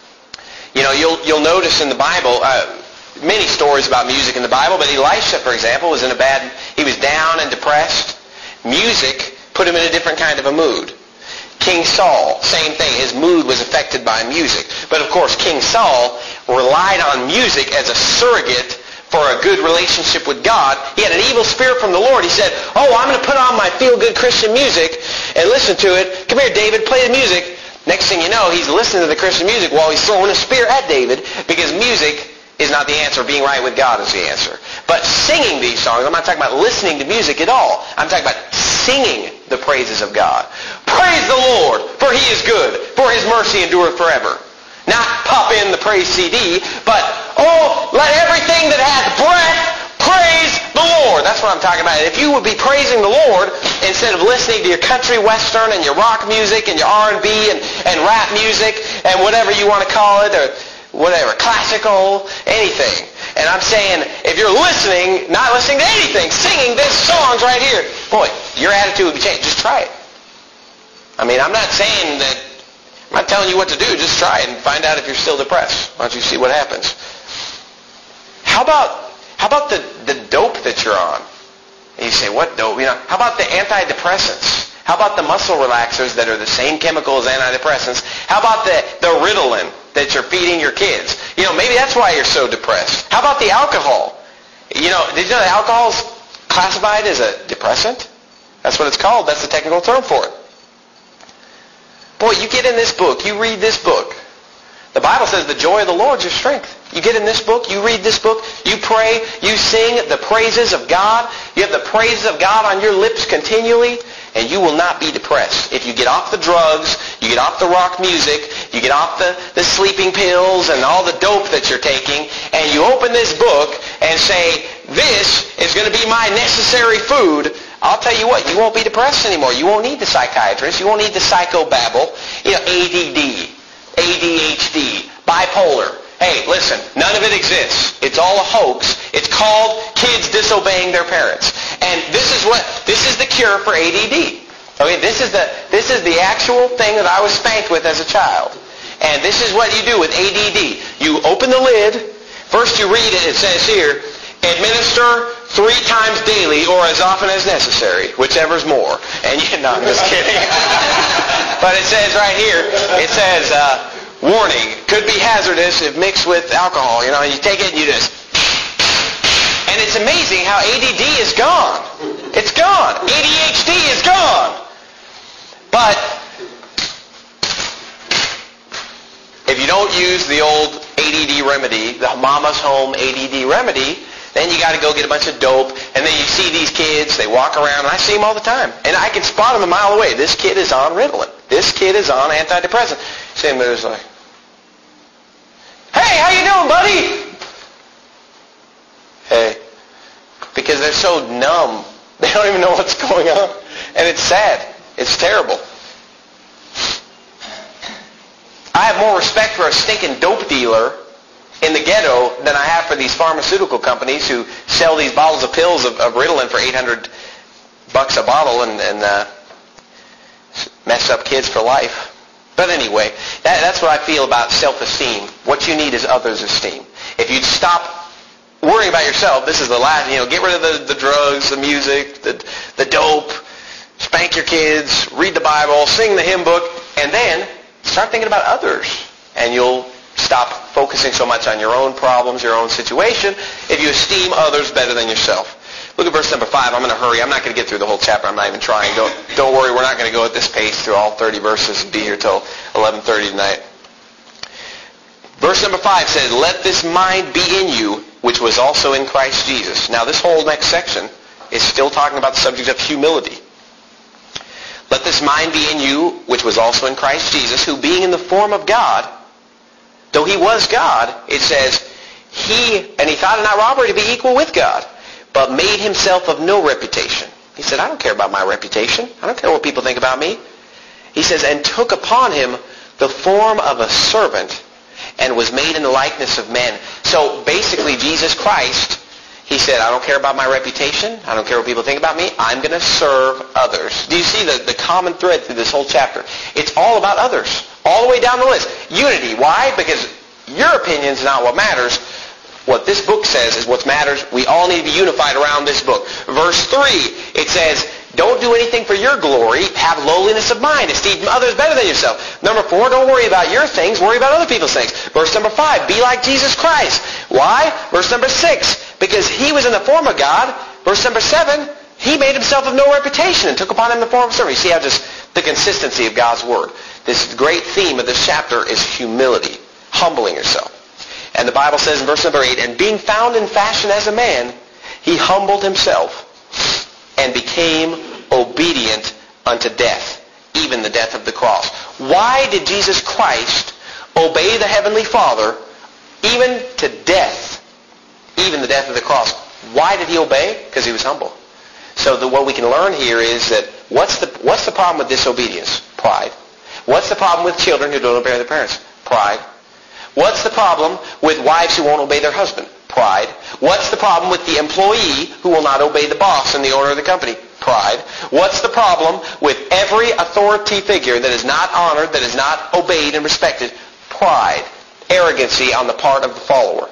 You know, you'll, you'll notice in the Bible, uh, many stories about music in the Bible, but Elisha, for example, was in a bad, he was down and depressed. Music put him in a different kind of a mood. King Saul, same thing. His mood was affected by music. But of course, King Saul relied on music as a surrogate for a good relationship with God. He had an evil spirit from the Lord. He said, "Oh, I'm going to put on my feel-good Christian music and listen to it. Come here, David, play the music." Next thing you know, he's listening to the Christian music while he's throwing a spear at David, because music is not the answer. Being right with God is the answer. But singing these songs, I'm not talking about listening to music at all. I'm talking about singing the praises of God. Praise the Lord, for he is good, for his mercy endureth forever. Not pop in the praise C D, but, "Oh, let everything that hath breath praise the Lord." That's what I'm talking about. If you would be praising the Lord instead of listening to your country western and your rock music and your R and B and, and rap music and whatever you want to call it, or whatever, classical, anything. And I'm saying, if you're listening, not listening to anything, singing these songs right here, boy, your attitude would be changed. Just try it. I mean, I'm not saying that, I'm not telling you what to do. Just try it and find out if you're still depressed. Why don't you see what happens? How about, how about the, the dope that you're on? And you say, "What dope?" You know, how about the antidepressants? How about the muscle relaxers that are the same chemical as antidepressants? How about the, the Ritalin that you're feeding your kids? You know, maybe that's why you're so depressed. How about the alcohol? You know, did you know that alcohol is classified as a depressant? That's what it's called. That's the technical term for it. Boy, you get in this book, you read this book. The Bible says the joy of the Lord is your strength. You get in this book, you read this book, you pray, you sing the praises of God. You have the praises of God on your lips continually, and you will not be depressed. If you get off the drugs, you get off the rock music, you get off the, the sleeping pills and all the dope that you're taking, and you open this book and say, "This is going to be my necessary food," I'll tell you what, you won't be depressed anymore. You won't need the psychiatrist. You won't need the psychobabble. You know, A D D, A D H D, bipolar. Hey, listen, none of it exists. It's all a hoax. It's called kids disobeying their parents. And this is what, this is the cure for A D D. Okay, this is the, this is the actual thing that I was spanked with as a child. And this is what you do with A D D. You open the lid. First you read it. It says here, "Administer three times daily or as often as necessary," whichever's more. And you know, I'm just kidding. But it says right here, it says, uh, "Warning, could be hazardous if mixed with alcohol." You know, you take it and you just... And it's amazing how A D D is gone. It's gone. A D H D is gone. But if you don't use the old A D D remedy, the Mama's Home A D D remedy, then you got to go get a bunch of dope, and then you see these kids, they walk around, and I see them all the time. And I can spot them a mile away. This kid is on Ritalin. This kid is on antidepressant. See him there's like, "Hey, how you doing, buddy?" Hey. Because they're so numb. They don't even know what's going on. And it's sad. It's terrible. I have more respect for a stinking dope dealer in the ghetto than I have for these pharmaceutical companies who sell these bottles of pills of, of Ritalin for eight hundred bucks a bottle and, and uh, mess up kids for life. But anyway, that, that's what I feel about self-esteem. What you need is others' esteem. If you'd stop worrying about yourself, this is the last, you know, get rid of the, the drugs, the music, the, the dope, spank your kids, read the Bible, sing the hymn book, and then start thinking about others. And you'll stop focusing so much on your own problems, your own situation, if you esteem others better than yourself. Look at verse number five. I'm going to hurry. I'm not going to get through the whole chapter. I'm not even trying. Don't, don't worry. We're not going to go at this pace through all thirty verses and be here till eleven thirty tonight. Verse number five says, let this mind be in you, which was also in Christ Jesus. Now this whole next section is still talking about the subject of humility. Let this mind be in you, which was also in Christ Jesus, who being in the form of God, though he was God, it says, he, and he thought it not robbery to be equal with God, but made himself of no reputation. He said, I don't care about my reputation. I don't care what people think about me. He says, and took upon him the form of a servant, and was made in the likeness of men. So basically, Jesus Christ, he said, I don't care about my reputation. I don't care what people think about me. I'm going to serve others. Do you see the, the common thread through this whole chapter? It's all about others, all the way down the list. Unity. Why? Because your opinion's not what matters. What this book says is what matters. We all need to be unified around this book. Verse three, it says, don't do anything for your glory. Have lowliness of mind. Esteem others better than yourself. Number four, don't worry about your things. Worry about other people's things. Verse number five, be like Jesus Christ. Why? Verse number six, because he was in the form of God. Verse number seven, he made himself of no reputation and took upon him the form of a servant. You see how just the consistency of God's word. This great theme of this chapter is humility, humbling yourself. And the Bible says in verse number eight, and being found in fashion as a man, he humbled himself and became obedient unto death, even the death of the cross. Why did Jesus Christ obey the Heavenly Father even to death, even the death of the cross? Why did he obey? Because he was humble. So the, what we can learn here is that what's the, what's the problem with disobedience? Pride. What's the problem with children who don't obey their parents? Pride. What's the problem with wives who won't obey their husband? Pride. What's the problem with the employee who will not obey the boss and the owner of the company? Pride. What's the problem with every authority figure that is not honored, that is not obeyed and respected? Pride. Arrogancy on the part of the follower.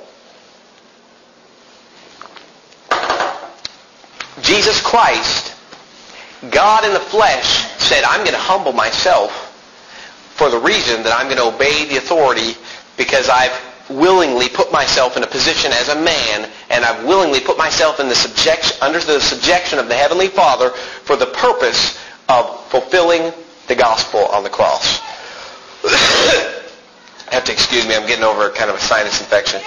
Jesus Christ, God in the flesh, said, I'm going to humble myself for the reason that I'm going to obey the authority, because I've willingly put myself in a position as a man, and I've willingly put myself in the subjection, under the subjection of the Heavenly Father for the purpose of fulfilling the gospel on the cross. You have to excuse me, I'm getting over kind of a sinus infection.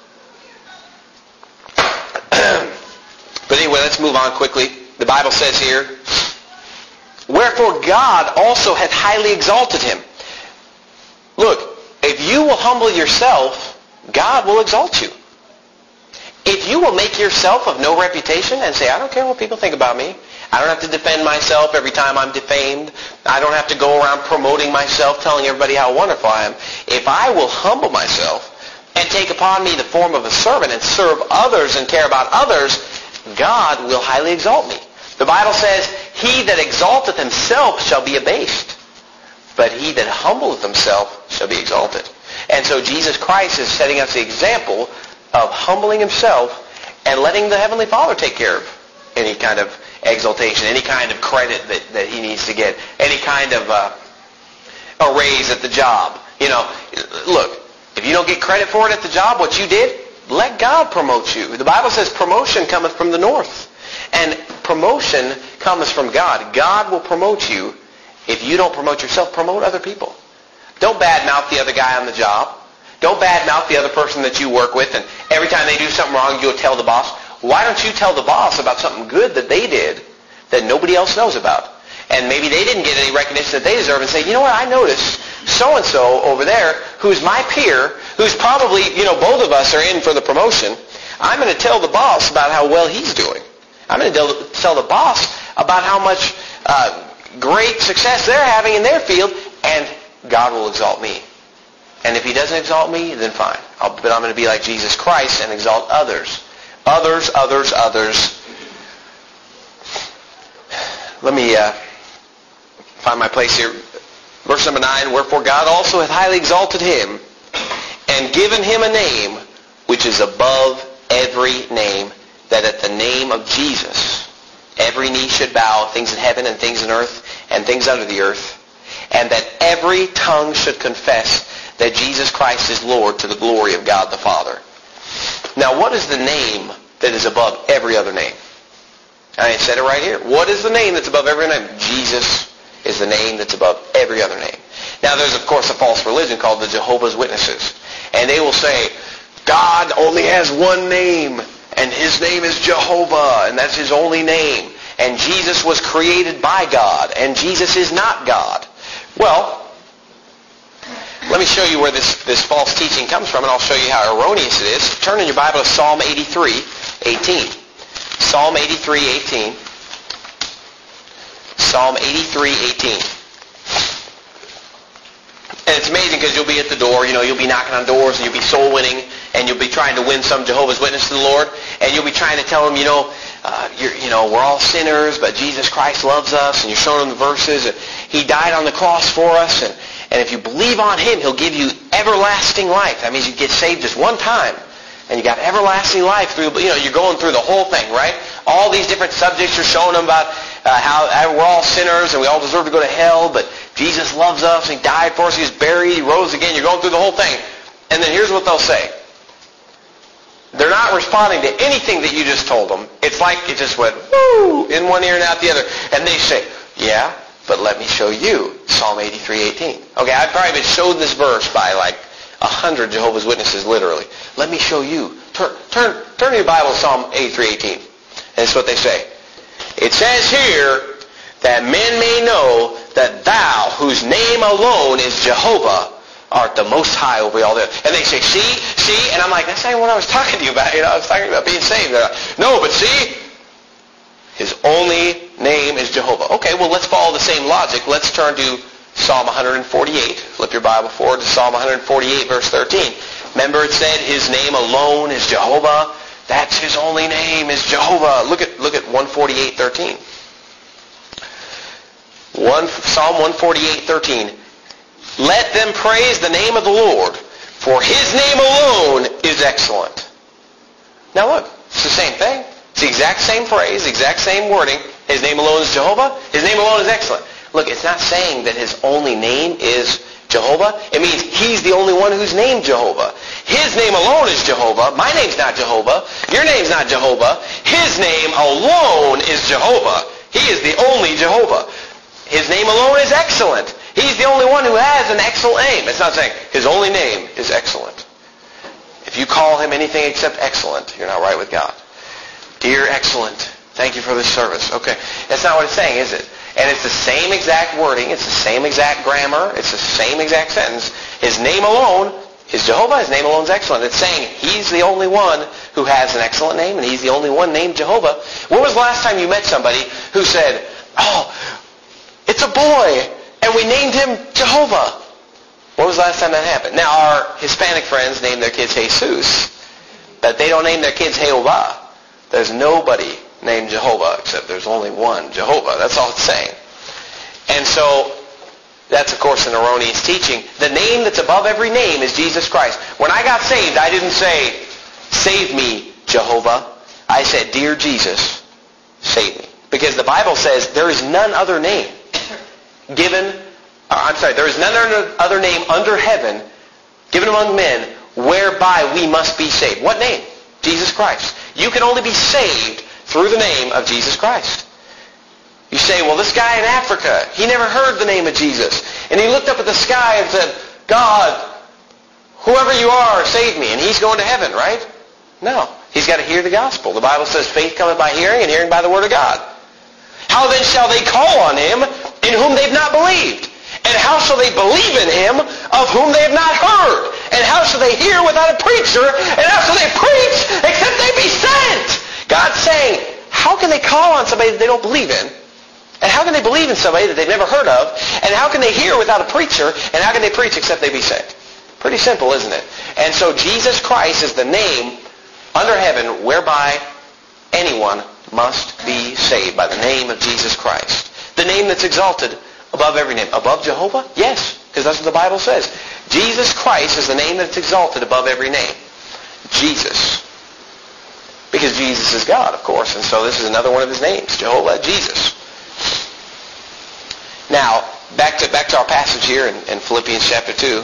But anyway, let's move on quickly. The Bible says here, wherefore God also hath highly exalted him. Look, if you will humble yourself, God will exalt you. If you will make yourself of no reputation and say, I don't care what people think about me. I don't have to defend myself every time I'm defamed. I don't have to go around promoting myself, telling everybody how wonderful I am. If I will humble myself and take upon me the form of a servant and serve others and care about others, God will highly exalt me. The Bible says, he that exalteth himself shall be abased, but he that humbleth himself shall be exalted. And so Jesus Christ is setting us the example of humbling himself and letting the Heavenly Father take care of any kind of exaltation, any kind of credit that, that he needs to get, any kind of uh, a raise at the job. You know, look, if you don't get credit for it at the job, what you did, let God promote you. The Bible says promotion cometh from the north. And promotion comes from God. God will promote you. If you don't promote yourself, promote other people. Don't badmouth the other guy on the job. Don't badmouth the other person that you work with, and every time they do something wrong, you'll tell the boss. Why don't you tell the boss about something good that they did that nobody else knows about? And maybe they didn't get any recognition that they deserve, and say, you know what, I noticed so-and-so over there, who's my peer, who's probably, you know, both of us are in for the promotion. I'm going to tell the boss about how well he's doing. I'm going to tell the boss about how much uh, great success they're having in their field, and God will exalt me. And if he doesn't exalt me, then fine. I'll, but I'm going to be like Jesus Christ and exalt others. Others, others, others. Let me uh, find my place here. Verse number nine, wherefore God also hath highly exalted him, and given him a name which is above every name, that at the name of Jesus, every knee should bow, things in heaven and things in earth and things under the earth, and that every tongue should confess that Jesus Christ is Lord to the glory of God the Father. Now, what is the name that is above every other name? I said it right here. What is the name that's above every name? Jesus is the name that's above every other name. Now, there's, of course, a false religion called the Jehovah's Witnesses. And they will say, God only has one name, and his name is Jehovah, and that's his only name. And Jesus was created by God, and Jesus is not God. Well, let me show you where this, this false teaching comes from, and I'll show you how erroneous it is. Turn in your Bible to Psalm eighty-three, eighteen. Psalm eighty-three, eighteen. Psalm eighty-three, eighteen. And it's amazing because you'll be at the door, you know, you'll be knocking on doors and you'll be soul winning and you'll be trying to win some Jehovah's Witness to the Lord, and you'll be trying to tell them, you know, uh, you're, you know, we're all sinners, but Jesus Christ loves us, and you're showing them the verses, and he died on the cross for us, and, and if you believe on him, he'll give you everlasting life. That means you get saved just one time, and you got everlasting life through, you know, you're going through the whole thing, right? All these different subjects you're showing them about uh, how uh, we're all sinners and we all deserve to go to hell, but Jesus loves us and he died for us, he was buried, he rose again. You're going through the whole thing. And then here's what they'll say. They're not responding to anything that you just told them. It's like it just went, woo, in one ear and out the other. And they say, yeah, but let me show you Psalm eighty-three, eighteen. Okay, I've probably been showed this verse by like a hundred Jehovah's Witnesses, literally. Let me show you. Turn, turn, turn to your Bible to Psalm eighty-three, eighteen. And this is what they say. It says here that men may know that thou, whose name alone is Jehovah, art the most high over all the earth. And they say, see, see, and I'm like, that's not even what I was talking to you about. You know, I was talking about being saved. Like, no, but see, his only name is Jehovah. Okay, well, let's follow the same logic. Let's turn to Psalm one forty-eight. Flip your Bible forward to Psalm one forty-eight, verse thirteen. Remember it said his name alone is Jehovah? That's his only name is Jehovah. Look at look at one forty-eight, thirteen. One, Psalm one forty-eight, thirteen. Let them praise the name of the Lord, for his name alone is excellent. Now look, it's the same thing. It's the exact same phrase, the exact same wording. His name alone is Jehovah. His name alone is excellent. Look, it's not saying that his only name is Jehovah. It means he's the only one who's named Jehovah. His name alone is Jehovah. My name's not Jehovah. Your name's not Jehovah. His name alone is Jehovah. He is the only Jehovah. His name alone is excellent. He's the only one who has an excellent name. It's not saying his only name is excellent. If you call him anything except excellent, you're not right with God. Dear excellent, thank you for this service. Okay, that's not what it's saying, is it? And it's the same exact wording. It's the same exact grammar. It's the same exact sentence. His name alone is Jehovah. His name alone is excellent. It's saying he's the only one who has an excellent name, and he's the only one named Jehovah. When was the last time you met somebody who said, oh, it's a boy, and we named him Jehovah? When was the last time that happened? Now, our Hispanic friends name their kids Jesus, but they don't name their kids Jehovah. There's nobody named Jehovah except there's only one Jehovah. That's all it's saying. And so that's, of course, an erroneous teaching. The name that's above every name is Jesus Christ. When I got saved, I didn't say, save me, Jehovah. I said, dear Jesus, save me. Because the Bible says there is none other name given, uh, I'm sorry, there is none other name under heaven given among men whereby we must be saved. What name? Jesus Christ. You can only be saved through the name of Jesus Christ. You say, well, this guy in Africa, he never heard the name of Jesus. And he looked up at the sky and said, God, whoever you are, save me. And he's going to heaven, right? No. He's got to hear the gospel. The Bible says faith cometh by hearing, and hearing by the word of God. How then shall they call on him in whom they've not believed? And how shall they believe in him of whom they have not heard? And how shall they hear without a preacher? And how shall they preach except they be sent? God's saying, how can they call on somebody that they don't believe in? And how can they believe in somebody that they've never heard of? And how can they hear without a preacher? And how can they preach except they be sent? Pretty simple, isn't it? And so Jesus Christ is the name under heaven whereby anyone must be saved, by the name of Jesus Christ. The name that's exalted above every name. Above Jehovah? Yes, because that's what the Bible says. Jesus Christ is the name that's exalted above every name. Jesus. Because Jesus is God, of course. And so this is another one of his names, Jehovah Jesus. Now, back to back to our passage here in, in Philippians chapter two.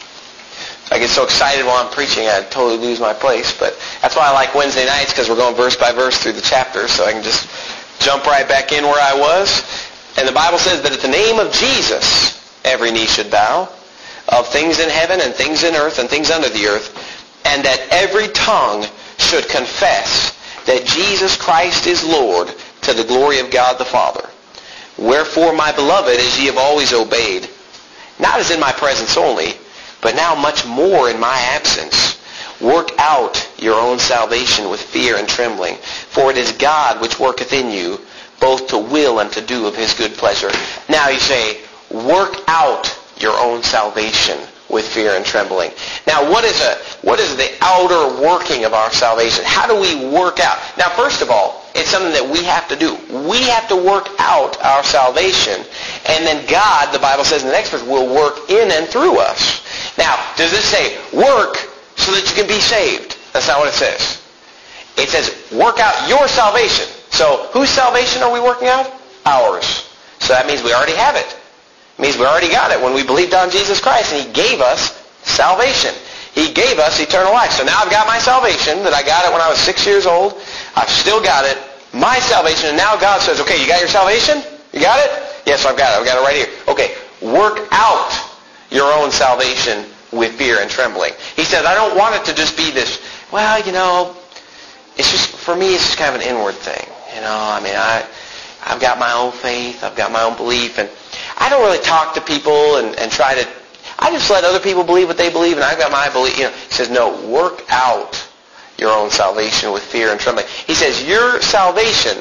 I get so excited while I'm preaching, I totally lose my place. But that's why I like Wednesday nights, because we're going verse by verse through the chapter, so I can just jump right back in where I was. And the Bible says that at the name of Jesus, every knee should bow, of things in heaven and things in earth and things under the earth, and that every tongue should confess that Jesus Christ is Lord, to the glory of God the Father. Wherefore, my beloved, as ye have always obeyed, not as in my presence only, but now much more in my absence, work out your own salvation with fear and trembling. For it is God which worketh in you, both to will and to do of his good pleasure. Now you say, work out your own salvation with fear and trembling. Now what is a what is the outer working of our salvation? How do we work out? Now first of all, it's something that we have to do. We have to work out our salvation, and then God, the Bible says in the next verse, will work in and through us. Now, does this say work so that you can be saved? That's not what it says. It says work out your salvation. So whose salvation are we working out? Ours. So that means we already have it. It means we already got it when we believed on Jesus Christ, and he gave us salvation. He gave us eternal life. So now I've got my salvation, that I got it when I was six years old. I've still got it. My salvation. And now God says, okay, you got your salvation? You got it? Yes, I've got it. I've got it right here. Okay, work out your own salvation with fear and trembling. He says, I don't want it to just be this, well, you know, it's just, for me, it's just kind of an inward thing. You know, I mean, I, I've got my own faith. I've got my own belief. And I don't really talk to people and, and try to, I just let other people believe what they believe, and I've got my belief. You know, he says, no, work out your own salvation with fear and trembling. He says, your salvation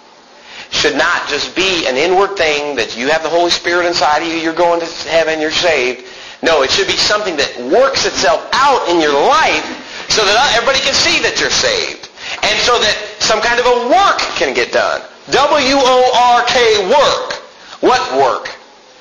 should not just be an inward thing that you have the Holy Spirit inside of you, you're going to heaven, you're saved. No, it should be something that works itself out in your life so that everybody can see that you're saved. And so that some kind of a work can get done. W O R K, work. What work?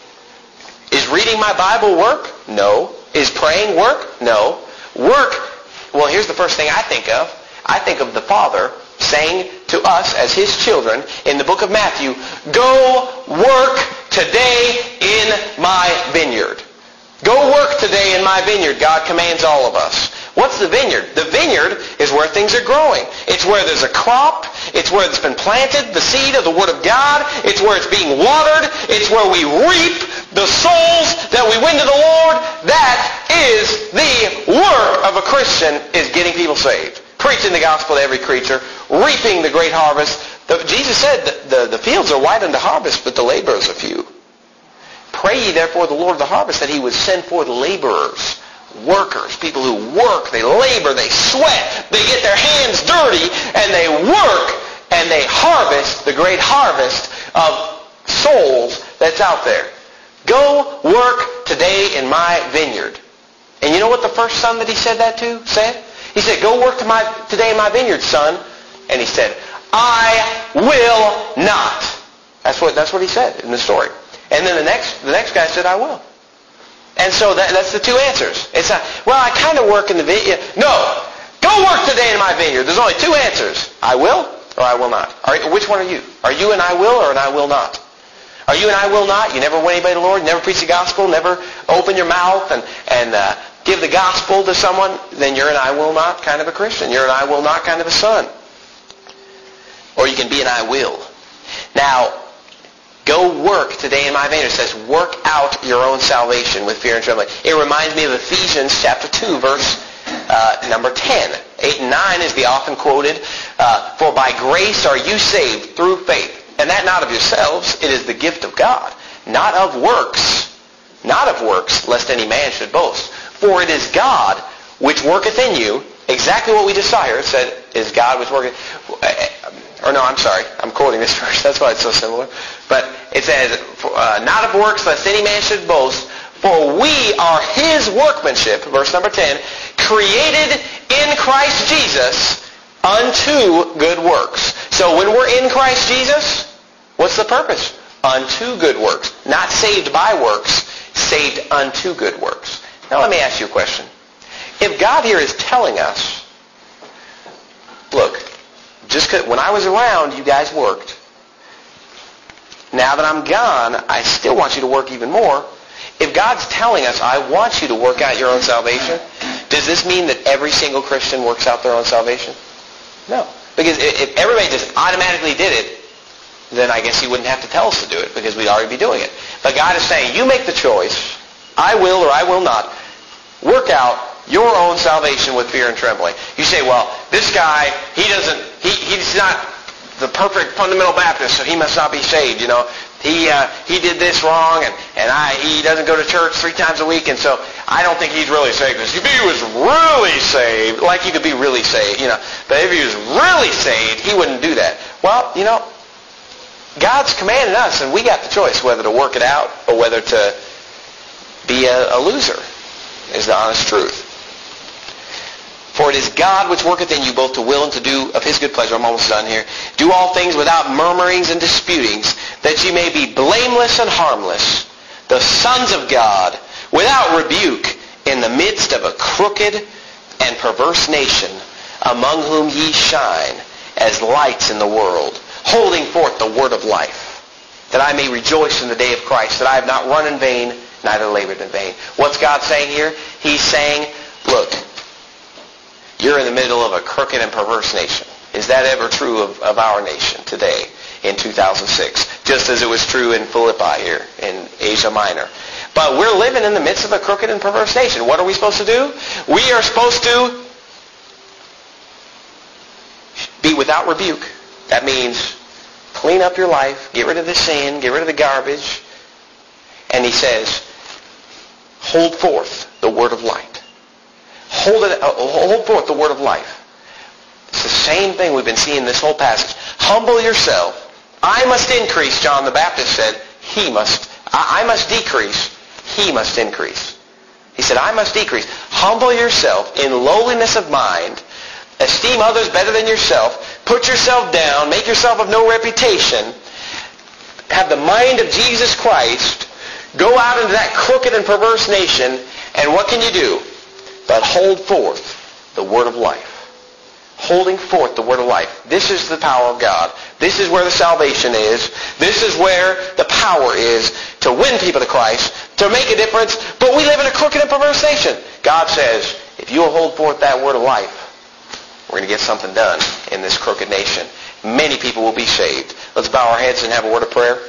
Is reading my Bible work? No. Is praying work? No. Work, well, here's the first thing I think of. I think of the Father saying to us as his children in the book of Matthew, go work today in my vineyard. Go work today in my vineyard. God commands all of us. What's the vineyard? The vineyard is where things are growing. It's where there's a crop. It's where it's been planted, the seed of the Word of God. It's where it's being watered. It's where we reap the souls that we win to the Lord. That is the work of a Christian, is getting people saved. Preaching the gospel to every creature. Reaping the great harvest. The, Jesus said that the, the fields are white unto harvest, but the laborers are few. Pray ye therefore the Lord of the harvest that he would send forth laborers, workers, people who work, they labor, they sweat, they get their hands dirty, and they work, and they harvest the great harvest of souls that's out there. Go work today in my vineyard. And you know what the first son that he said that to said? He said, go work to my, today in my vineyard, son. And he said, I will not. That's what, that's what he said in the story. And then the next, the next guy said, I will. And so that, that's the two answers. It's not, well, I kind of work in the vineyard. No, go work today in my vineyard. There's only two answers. I will or I will not. Are, which one are you? Are you an I will or an I will not? Are you an I will not? You never win anybody to the Lord, never preach the gospel, never open your mouth and, and uh, give the gospel to someone? Then you're an I will not kind of a Christian. You're an I will not kind of a son. Or you can be an I will. Now, go work today in my vineyard. It says, work out your own salvation with fear and trembling. It reminds me of Ephesians chapter two, verse uh, number ten. eight and nine is the often quoted, uh, for by grace are you saved through faith. And that not of yourselves, it is the gift of God. Not of works, not of works, lest any man should boast. For it is God which worketh in you, exactly what we just saw here. It said, is God which worketh... Or no, I'm sorry. I'm quoting this verse. That's why it's so similar. But it says, uh, not of works, lest any man should boast, for we are his workmanship, verse number ten, created in Christ Jesus unto good works. So when we're in Christ Jesus, what's the purpose? Unto good works. Not saved by works, saved unto good works. Now let me ask you a question. If God here is telling us, look, just 'cause when I was around, you guys worked. Now that I'm gone, I still want you to work even more. If God's telling us, I want you to work out your own salvation, does this mean that every single Christian works out their own salvation? No. Because if everybody just automatically did it, then I guess he wouldn't have to tell us to do it because we'd already be doing it. But God is saying, you make the choice. I will or I will not. Work out your own salvation with fear and trembling. You say, well, this guy, he doesn't, he, he's not the perfect fundamental Baptist, so he must not be saved, you know. He uh, he did this wrong, and, and I he doesn't go to church three times a week, and so I don't think he's really saved. Because if he was really saved, like you could be really saved, you know, but if he was really saved, he wouldn't do that. Well, you know, God's commanded us, and we got the choice whether to work it out or whether to be a, a loser, is the honest truth. For it is God which worketh in you both to will and to do of his good pleasure. I'm almost done here. Do all things without murmurings and disputings, that ye may be blameless and harmless, the sons of God, without rebuke, in the midst of a crooked and perverse nation, among whom ye shine as lights in the world, holding forth the word of life, that I may rejoice in the day of Christ, that I have not run in vain, neither labored in vain. What's God saying here? He's saying, look, you're in the middle of a crooked and perverse nation. Is that ever true of, of our nation today in two thousand six? Just as it was true in Philippi here in Asia Minor. But we're living in the midst of a crooked and perverse nation. What are we supposed to do? We are supposed to be without rebuke. That means clean up your life, get rid of the sin, get rid of the garbage. And he says, hold forth the word of light. Hold it, uh, hold forth the word of life. It's the same thing we've been seeing this whole passage. Humble yourself. I must increase, John the Baptist said. He must, I, I must decrease. He must increase. He said, I must decrease. Humble yourself in lowliness of mind. Esteem others better than yourself. Put yourself down. Make yourself of no reputation. Have the mind of Jesus Christ. Go out into that crooked and perverse nation. And what can you do? But hold forth the word of life. Holding forth the word of life. This is the power of God. This is where the salvation is. This is where the power is to win people to Christ, to make a difference. But we live in a crooked and perverse nation. God says, if you will hold forth that word of life, we're going to get something done in this crooked nation. Many people will be saved. Let's bow our heads and have a word of prayer.